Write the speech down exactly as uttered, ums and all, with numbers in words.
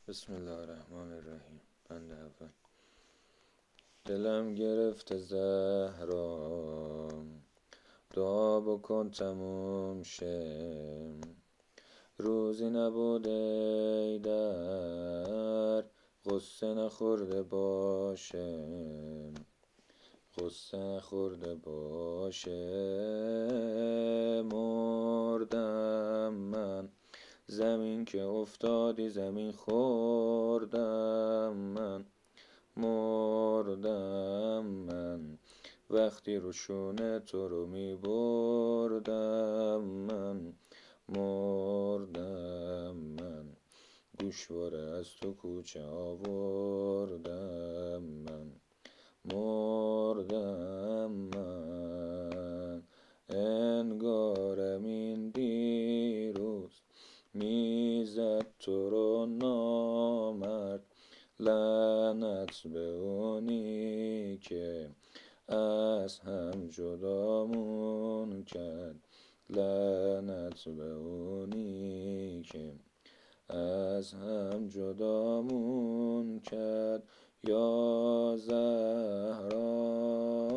بسم الله الرحمن الرحیم. بند اول. دلم گرفته زهرا، دعا بکن تموم شه. روزی نبوده ای در غصه نخورده باشه، غصه نخورده باشه. مردم من، زمین که افتادی زمین خوردم من. مردم من، وقتی رو شونه تو رو می بردم من. مردم من، گوشواره از تو کوچه آوردم من. مردم من، انگارم این دیروز میزد تو رو نامرد. لعنت به اونی که از هم جدامون کرد. لعنت به اونی که از هم جدامون کرد. یا زهرا